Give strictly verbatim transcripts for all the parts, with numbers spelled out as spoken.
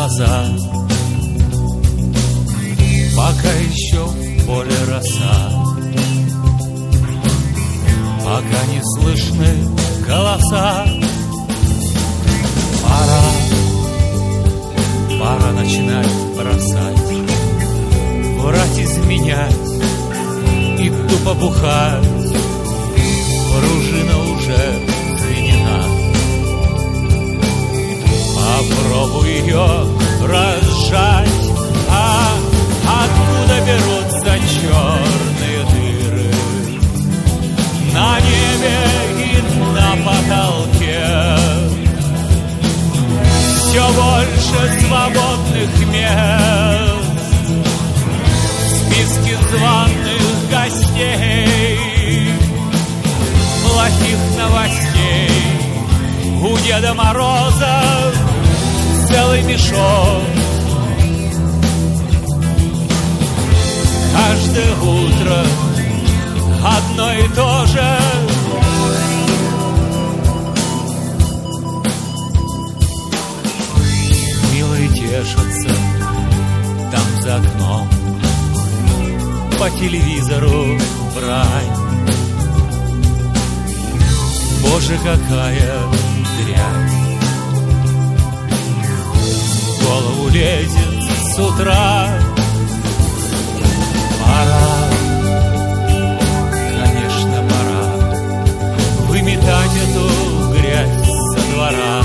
глаза, пока еще в поле роса, пока не слышны голоса. Пора, пора начинать бросать, врать, изменять и тупо бухать. Пружина уже заведена, попробуй ее разжать. А откуда берутся черные дыры на небе и на потолке? Все больше свободных мест в списке званых гостей. Плохих новостей у Деда Мороза целый мешок. Каждое утро одно и то же. Милые тешатся там за окном, по телевизору брань. Боже, какая дрянь в голову лезет с утра. Пора, конечно, пора выметать эту грязь со двора.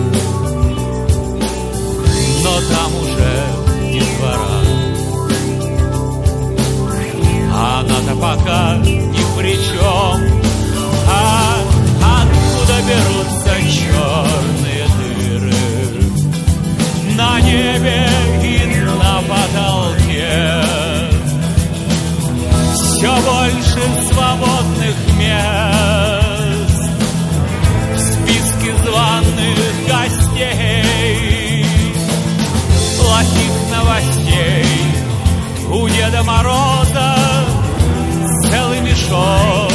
Но там уже детвора, а она-то пока ни при чем. А откуда берутся черные дыры на небе и на потолке? Все больше свободных мест в списке званых гостей. Плохих новостей у Деда Мороза целый мешок.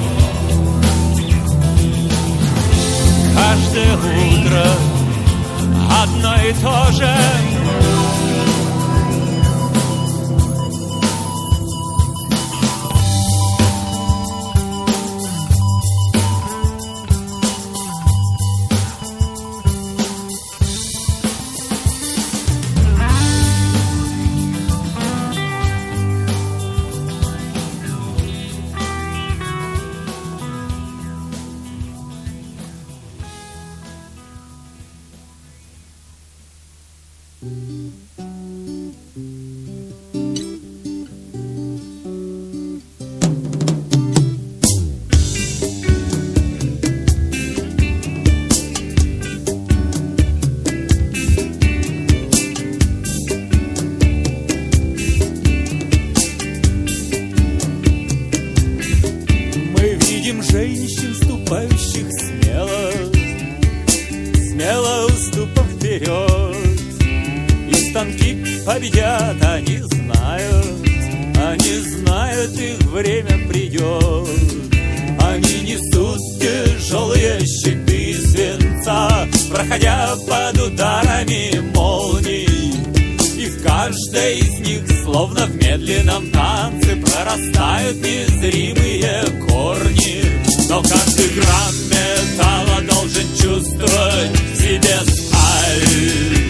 Каждое утро одно и то же. Женщин, ступающих смело, смело уступом вперед. И станки победят, они знают, они знают, их время придет. Они несут тяжелые щиты свинца, проходя под ударами молний. И в каждой из них, словно в медленном танце, прорастают незримые корни. Но каждый грамм металла должен чувствовать в себе сталь.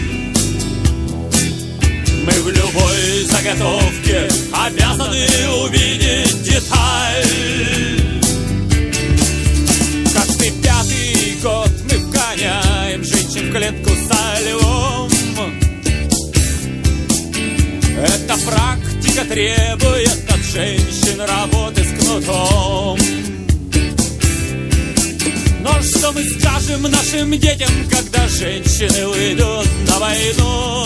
Мы в любой заготовке обязаны увидеть деталь. Каждый пятый год мы вгоняем женщин в клетку со львом. Эта практика требует от женщин работы с кнутом. Но что мы скажем нашим детям, когда женщины уйдут на войну?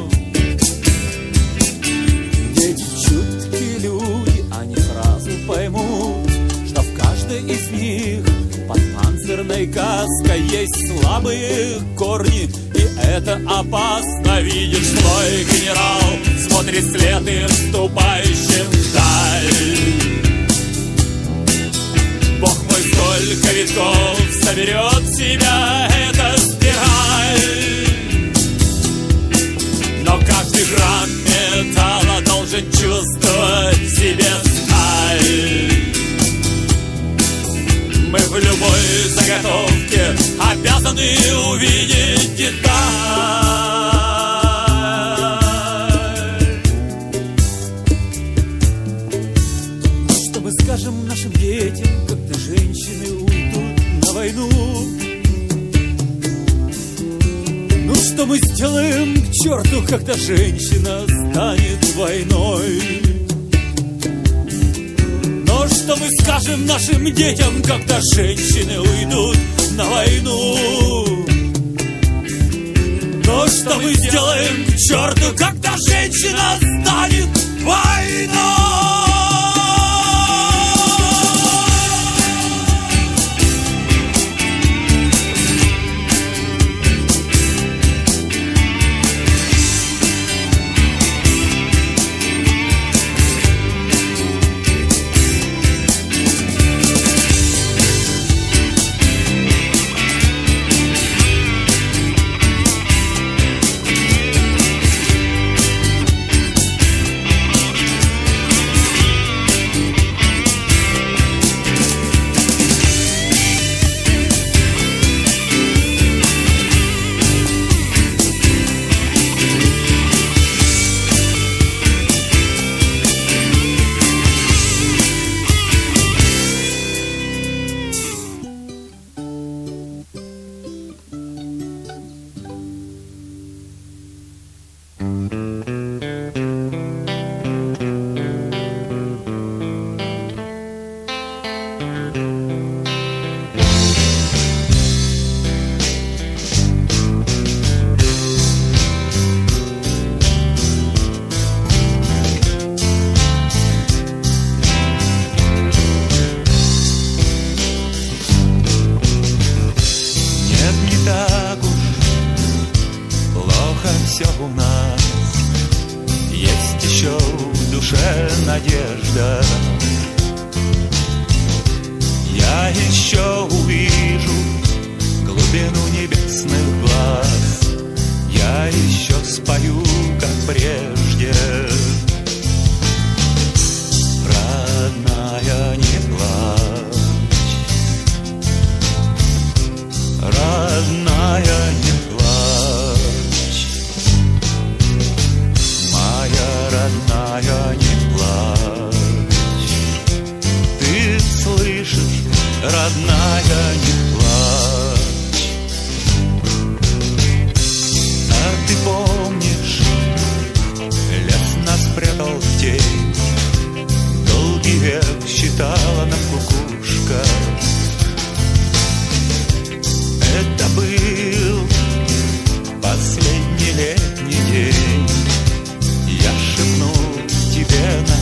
Дети чуткие люди, они сразу поймут, что в каждой из них под панцирной каской есть слабые корни. И это опасно, видишь, твой генерал смотрит след и вступающим вдаль. Бог мой, сколько витков соберет в себя эта спираль. Каждый грамм металла должен чувствовать в себе сталь. Мы в любой заготовке обязаны увидеть деталь. Что мы скажем нашим детям, когда женщины уйдут на войну? Ну что мы сделаем к черту, когда женщина станет войной? Но что мы скажем нашим детям, когда женщины уйдут на войну? Но что мы сделаем к черту, когда женщина станет войной?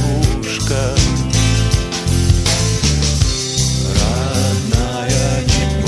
Родная, не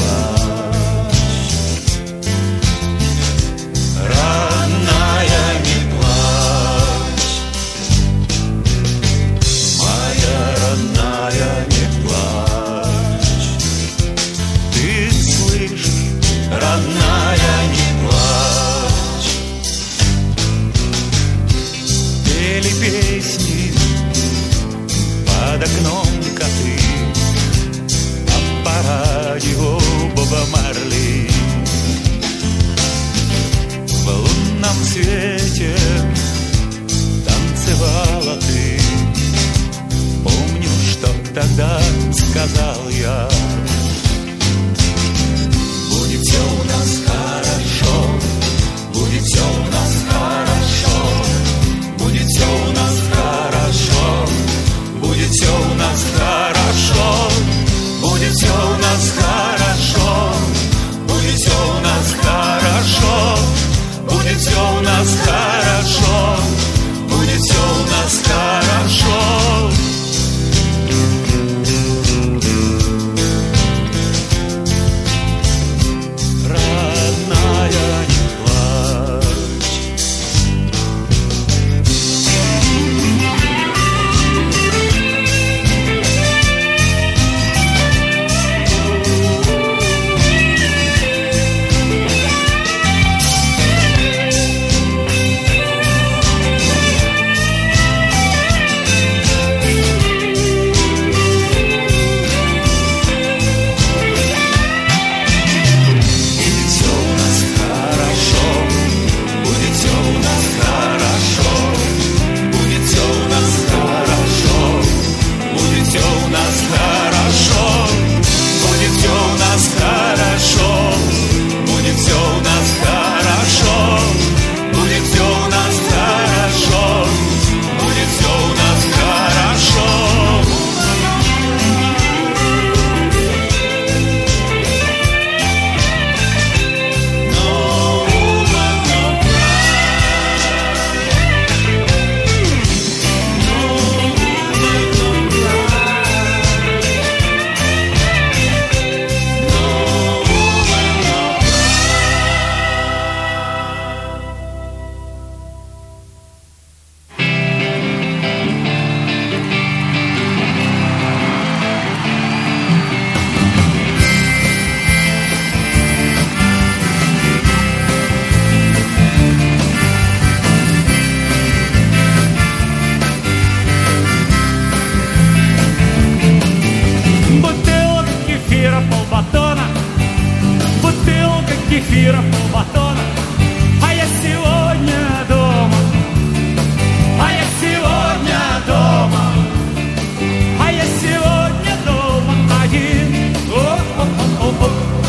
бутылка кефира, полбатона, а я сегодня дома, а я сегодня дома, а я сегодня дома один. О-о-о-о-о.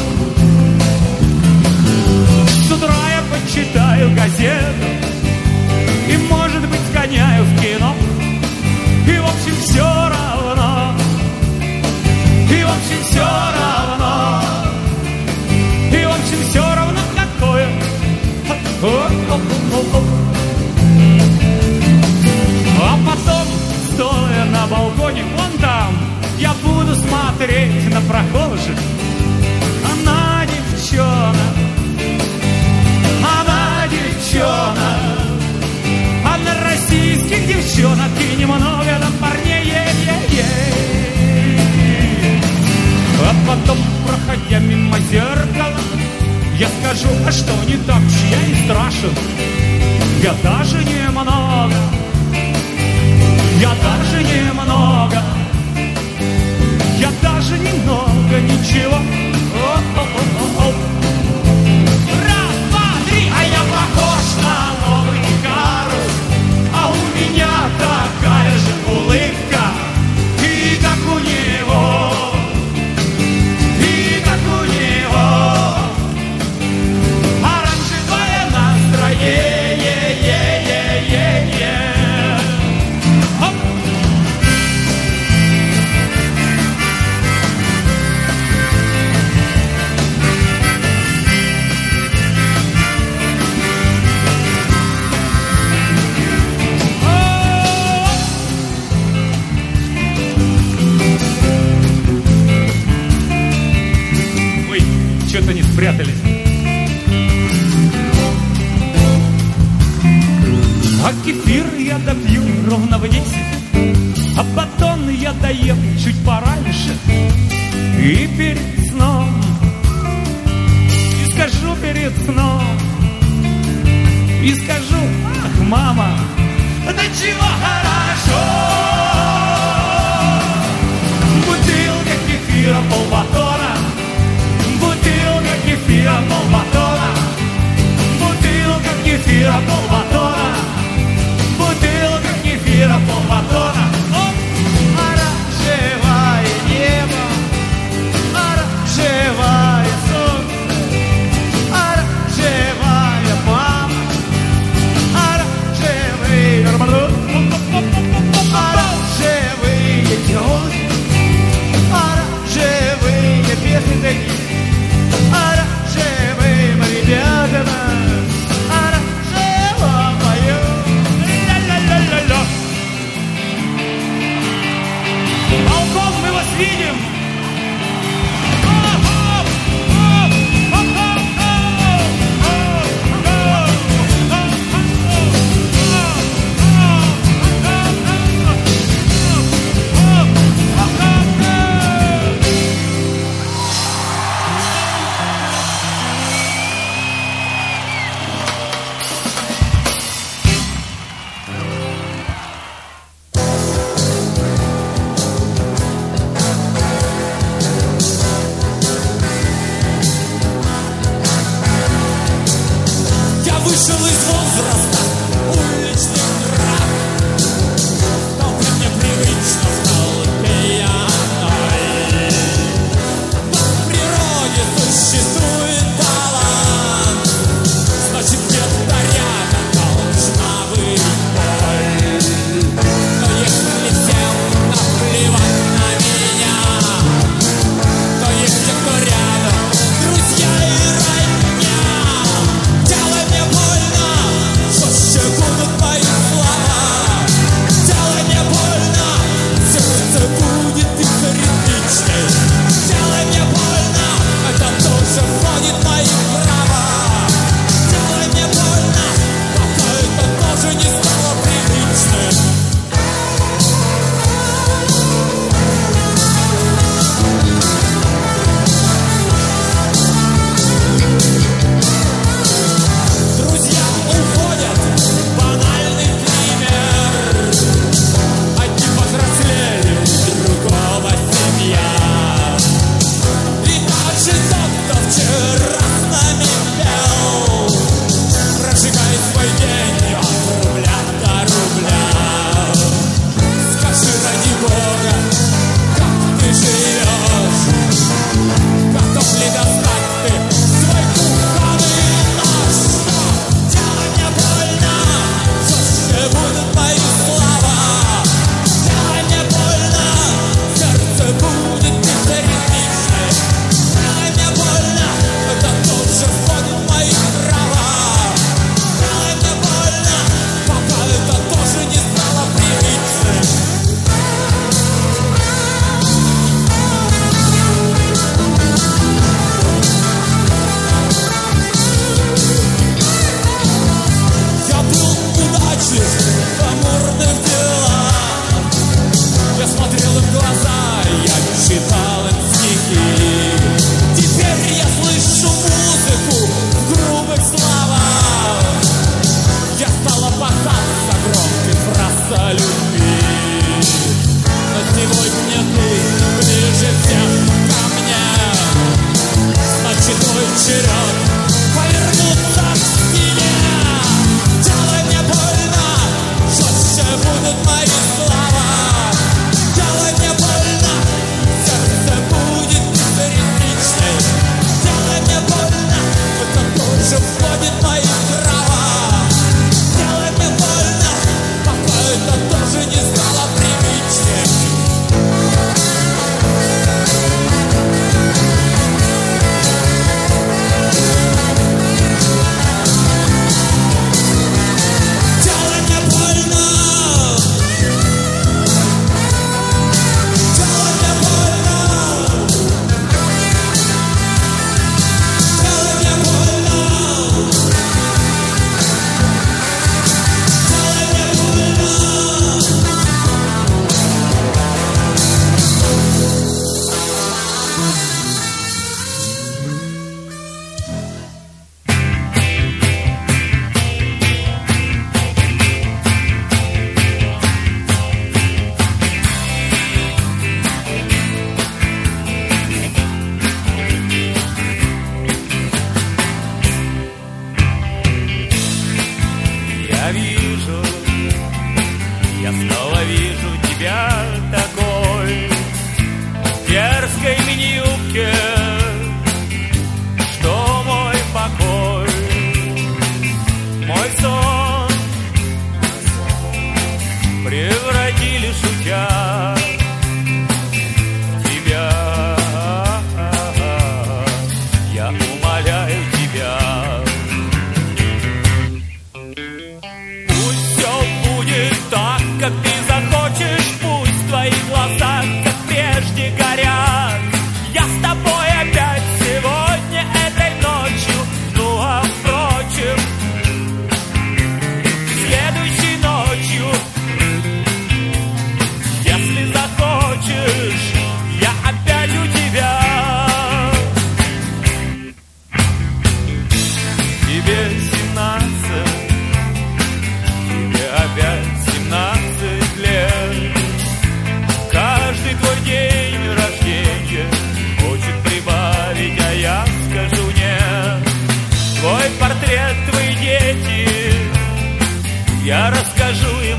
С утра я почитаю газету и, может быть, сгоняю в кино. И, в общем, все равно, и, в общем, все равно, и, в общем, все равно какое. О-о-о-о-о. А потом, стоя на балконе, вон там, я буду смотреть на прохожих. Она девчонок, она девчонок, а на российских девчонок и немного на парней. Е-е-е. А потом, проходя мимо зеркала, я скажу, а что не так уж я и страшен. Я даже немного, я даже немного, я даже немного ничего. О-о-о-о-о. Раз, два, три, а я похож на новый карус, а у меня такая же улыбка, и как у него, и как у него, оранжевое настроение, е-е-е-е-е. Оп! Что-то не спрятались. А кефир я допью ровно в десять, а батон я доем чуть пораньше. И перед сном, и скажу перед сном, и скажу, ах, мама, да чего хорошо. Бутылка кефира, полбатона, бутылка кефира, полбатона, бутылка кефира, полбатона, бутылка кефира, полбатона. Оп! Оранжевое небо, оранжевое солнце, оранжевая мама, оранжевый оранжевые тёлки, оранжевые песни такие. Оранжевым ребятам, оранжево мое, ля-ля-ля-ля-ля.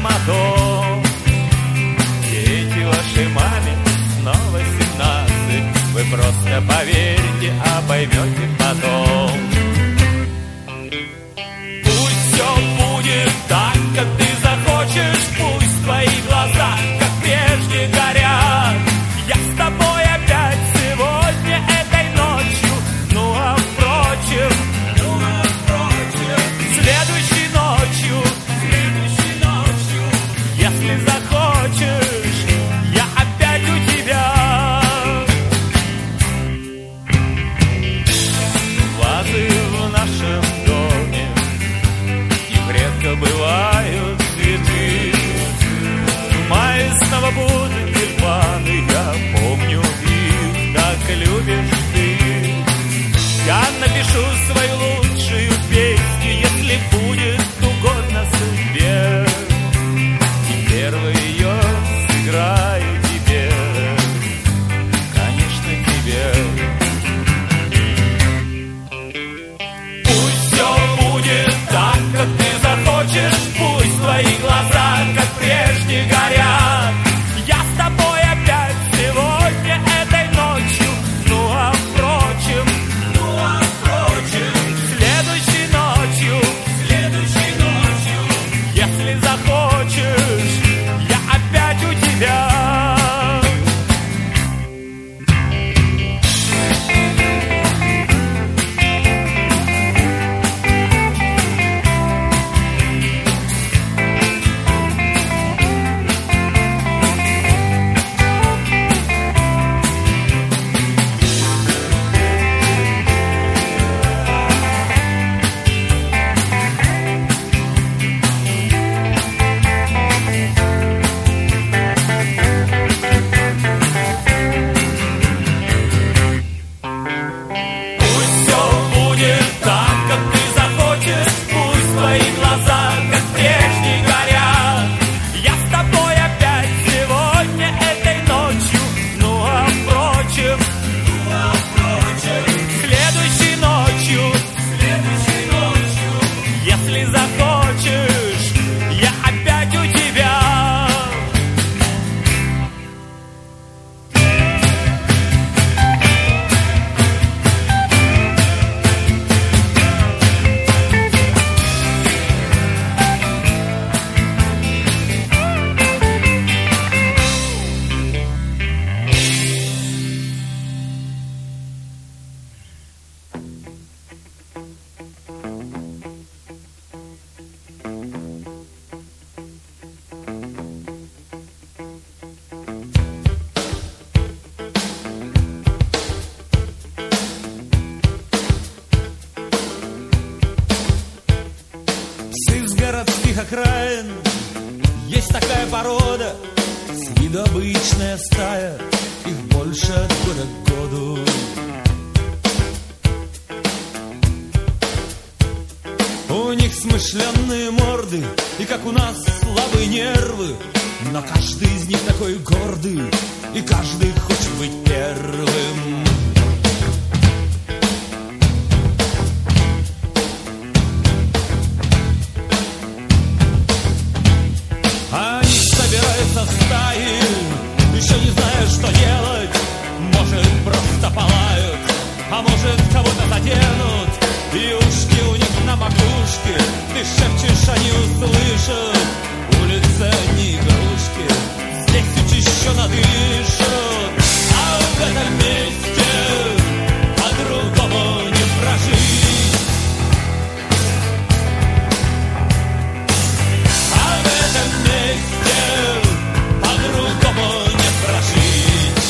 мотор. Дети, вашей маме снова семнадцать, вы просто поверьте, а поймете потом. Пусть все будет так, как ты захочешь, пусть твои глаза, как прежде, горят. Я с тобой опять сегодня этой ночью, ну а впрочем, ну а впрочем, следующей ночью, следующей ночью, если захочешь, я опять у тебя. Вазы в нашем доме, их редко бывают цветы. В мае снова будут тюльпаны, я помню их, так любишь ты. Я напишу свою лучшую песню, если будет угодно судьбе, и первый ее сыграю тебе, конечно, тебе. Пусть все будет так, как ты захочешь, пусть твои глаза, как прежде, горят. Я с тобой опять сегодня этой ночью, ну а впрочем, ну а впрочем, следующей ночью, следующей ночью, если захочешь, я опять у тебя. Окраин есть такая порода, с виду обычная стая, их больше от года к году. У них смышленные морды и, как у нас, слабые нервы, но каждый из них такой гордый, и каждый хочет быть первым. Стаи, еще не зная, что делать, может, просто палают, а может, кого-то заденут, и ушки у них на макушке, ты шепчешь, они услышат. Улица не игрушки, здесь учащенно дышат, а в этом месте по-другому не прожить. А в этом месте по-другому не прожить.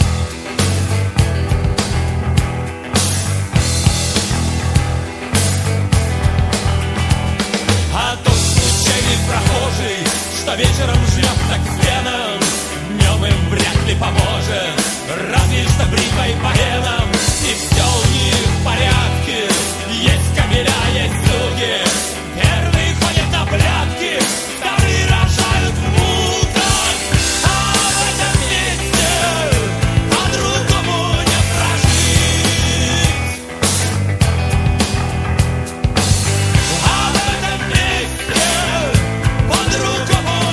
А тот случайный прохожий, что вечером жмется к стенам, днем им вряд ли поможет, разве что бритвой по венам. И все у них в порядке, есть кабеля, есть слуги, первые ходят на прятки, вторые рожают в муках. А в этом месте по-другому не прожить. А в этом месте по-другому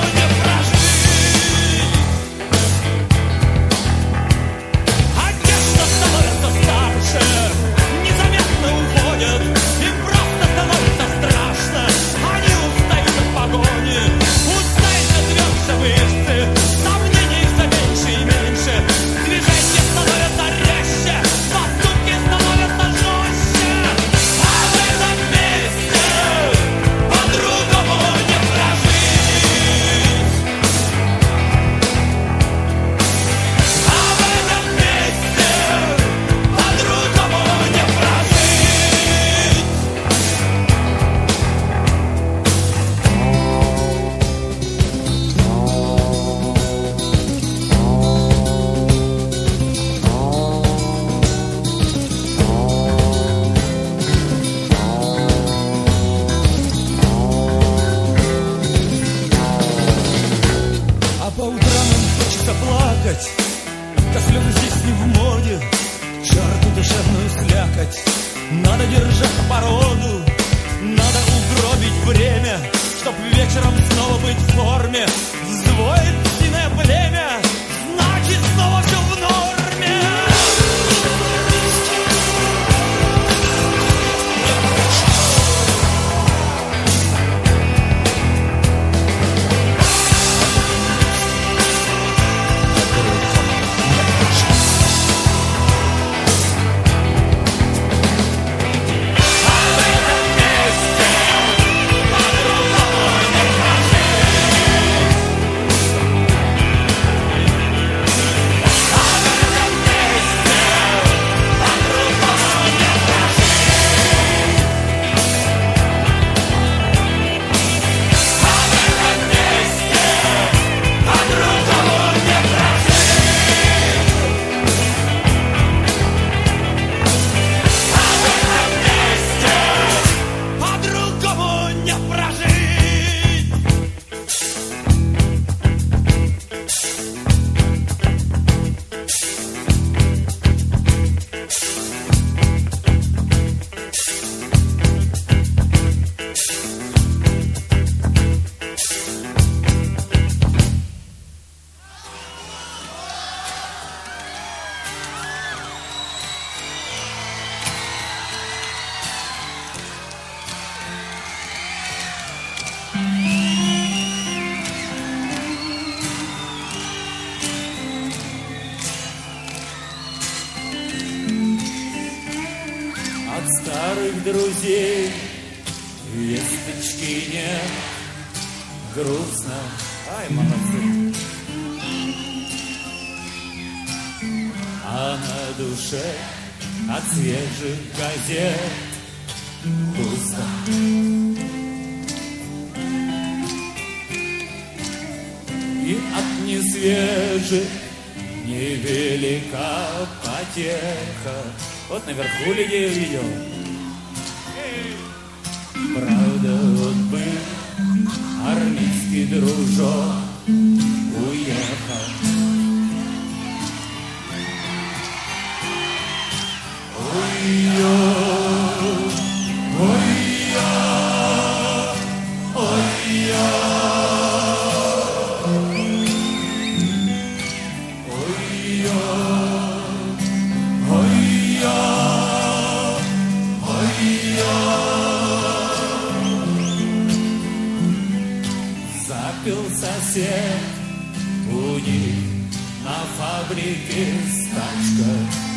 Надо держать породу, надо угробить время, чтоб вечером снова быть в форме. Взвоет птиное племя, значит снова все в норме. Друзей весточки нет, грустно, ай, молодцы. А на душе от свежих газет пусто. И от несвежих невелика потеха. Вот наверху людей увидел. Правда, вот бы армейский дружок уехал. Ой-ё, ой-ё, ой-ё, ой-ё, ой-ё, ой-ё. Запил сосед у них на фабрике стачка.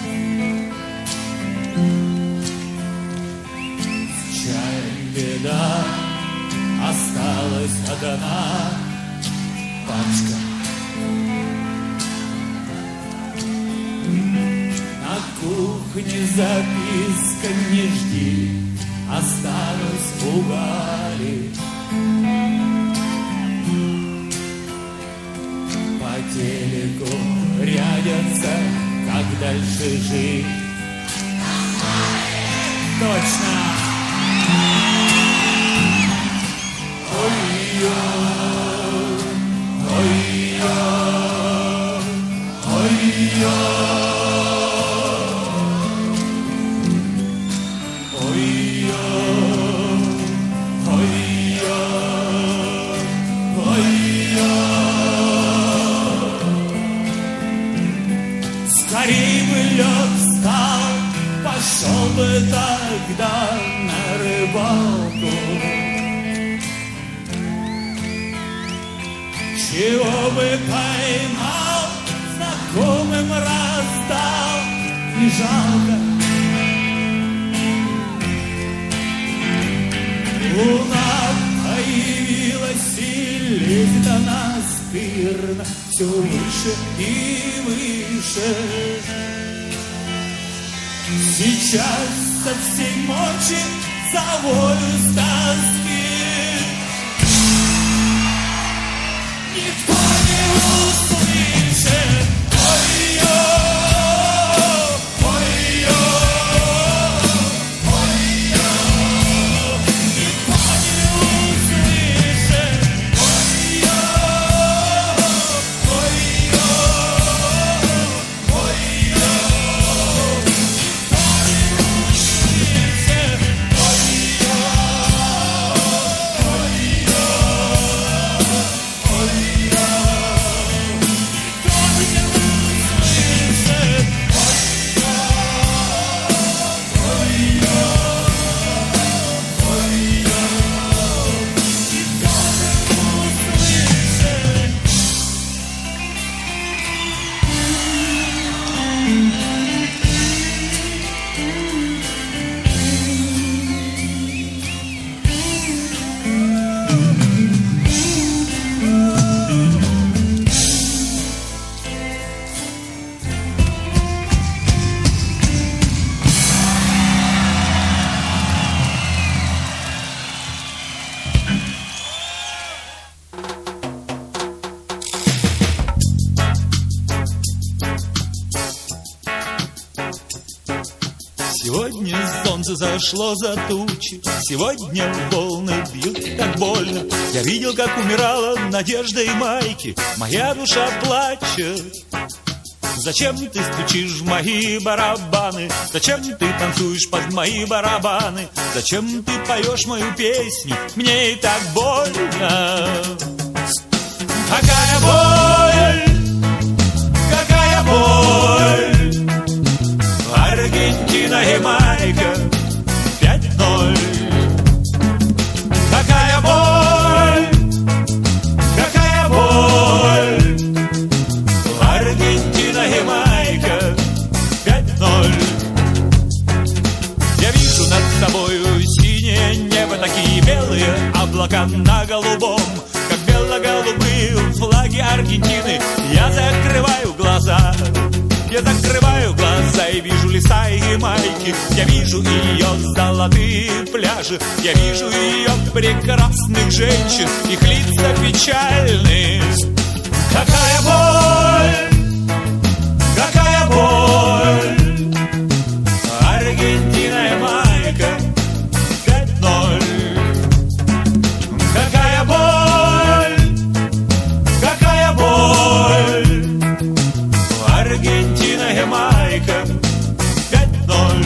С чаем беда, осталась одна пачка. На кухне записка: не жди, останусь у Гали. По телеку рядятся, как дальше жить. Точно! Ой-ё, ой-ё, ой-ё, ой-ё, ой-ё, ой-ё. Скорей бы лед встал, пошел бы тогда на рыбалку. Чего бы поймал, знакомым раздал, не жалко. Луна появилась и лезет она спирно все выше и выше. Сейчас со всей мочи завою с тоски. Никто не услышит. Ой-ё, ой-ё, ой-ё. Никто не услышит. Ой-ё, ой-ё, ой-ё. Никто не услышит. Сегодня солнце зашло за тучи, сегодня волны бьют так больно. Я видел, как умирала надежда и майки, моя душа плачет. Зачем ты стучишь в мои барабаны? Зачем ты танцуешь под мои барабаны? Зачем ты поешь мою песню? Мне и так больно. Какая боль, какая боль. Аргентина, Ямайка, пять ноль. Какая боль, какая боль. Аргентина, Ямайка, пять ноль. Я вижу над тобою синее небо, такие белые облака на голубом, как бело-голубые флаги Аргентины. Я закрываю глаза, я закрываю глаза и вижу леса и Ямайки. Я вижу ее золотые пляжи, я вижу ее прекрасных женщин, их лица печальные. Какая боль, какая боль. Аргентина, Ямайка, пять ноль. Какая боль, какая боль. Аргентина, Ямайка, пять ноль.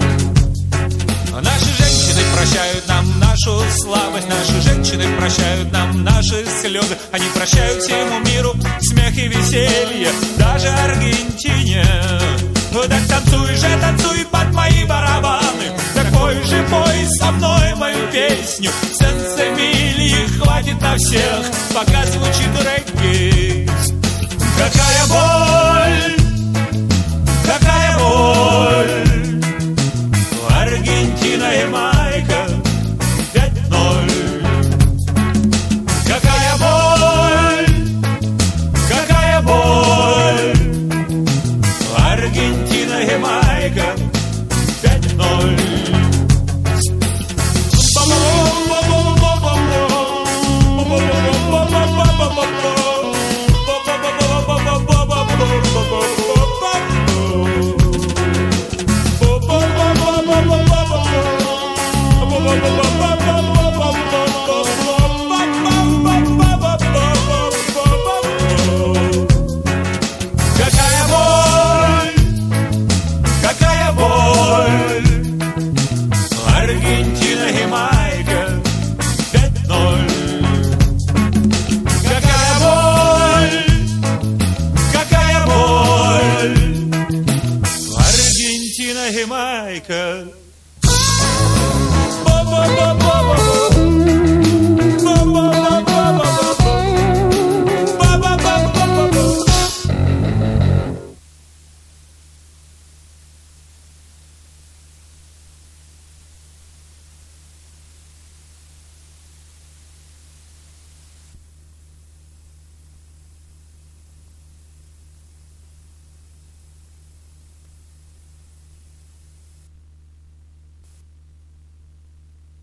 Наши женщины прощают нам нашу слабость, наши женщины прощают нам наши слезы. Они прощают всему миру смех и веселье, даже Аргентине. Так танцуй же, танцуй под мои барабаны, так пой же, пой со мной мою песню. Сенсемильи хватит на всех, пока звучит регги. Какая боль, какая боль. Аргентина, Ямайка, пять ноль. Какая боль, какая боль. Аргентина, Ямайка, пять ноль. Какая боль, какая боль. Аргентина, Ямайка, пять ноль. Какая боль, какая боль. Аргентина, Ямайка.